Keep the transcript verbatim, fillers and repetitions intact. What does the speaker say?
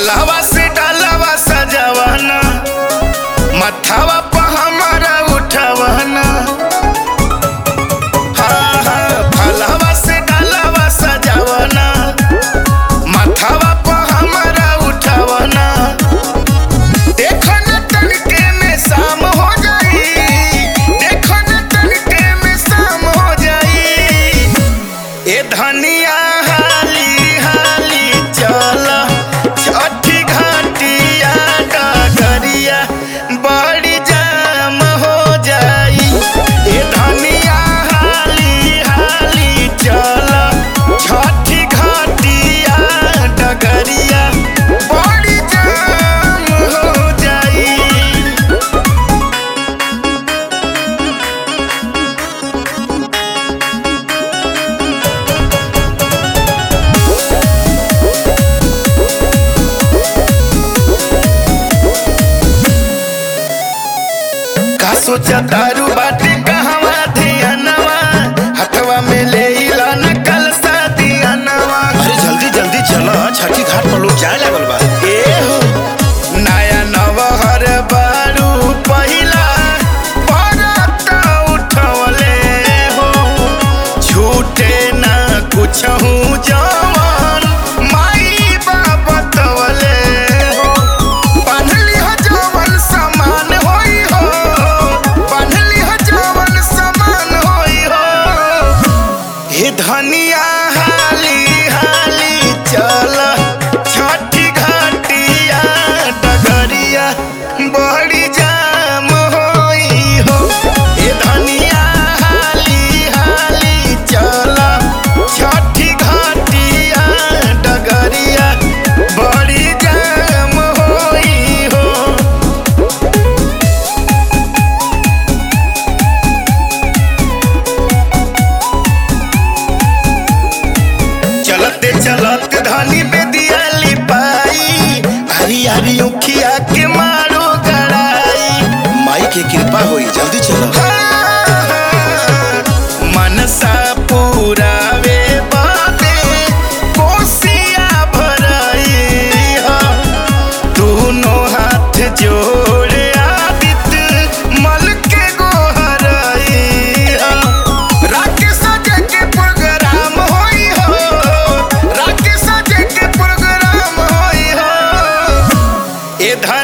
फलवा से डालवा सजावना, मथवा पर हमारा उठवना। हाँ हाँ फलवा से डालवा सजावना, मथवा पर हमारा उठवना। देखो न तनके में शाम हो जाई, देखो न तनके में शाम हो जाई। ए धनिया हाली हाली चल छठी घाटिया डगरिया बड़ी जाम हो जाई। ए धनिया हाली हाली चल छठी घाटिया डगरिया बड़ी जाम हो जाई। का सोचा दारू बाटे कहवा धियानवा, हथवा में ले इला न कल सा दियानवा। अरे जल्दी जल्दी चलो, छठी घाट पर लोग जाए लागल बा। ए हो नया नवहर बारू पहिला बरात उठवले हो, छूटे ना कुछ हूँ जवान माई बाबा तवले हो। बांधली हो जवन समान होई हो, बांधली हो जवन समान होई हो। हे धनिया हाली हाली चल छठी घाटिया डगरिया बड़ी जाम होई हो। हे धनिया हाली हाली चल छठी घाटिया डगरिया बड़ी जाम होई हो। चलते चलते धनी बेदिया लिपाई, हरी हरी उखिया के मारो गड़ाई। माई के कृपा होई, जल्दी चलो। मनसा पुरावे बाते कोसिया भराई हो, दोनों हाथ जोड़े आदित्य मल के गोहराई हो। राकेश सजे के प्रोग्राम होई हो, राकेश सजे के प्रोग्राम होई हो। ए